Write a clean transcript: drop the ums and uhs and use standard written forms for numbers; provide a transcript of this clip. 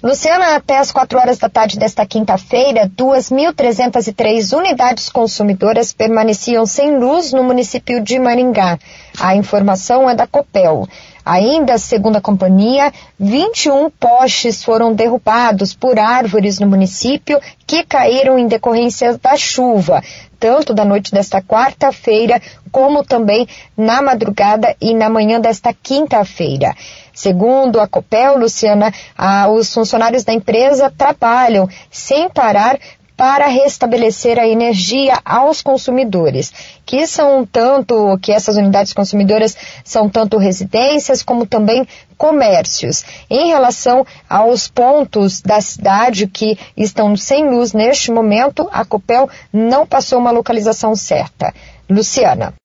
Luciana, até às 4 horas da tarde desta quinta-feira, 2.303 unidades consumidoras permaneciam sem luz no município de Maringá. A informação é da Copel. Ainda, segundo a companhia, 21 postes foram derrubados por árvores no município que caíram em decorrência da chuva, tanto da noite desta quarta-feira, como também na madrugada e na manhã desta quinta-feira. Segundo a Copel, Luciana, os funcionários da empresa trabalham sem parar para restabelecer a energia aos consumidores, que essas unidades consumidoras são tanto residências como também comércios. Em relação aos pontos da cidade que estão sem luz neste momento, a Copel não passou uma localização certa. Luciana.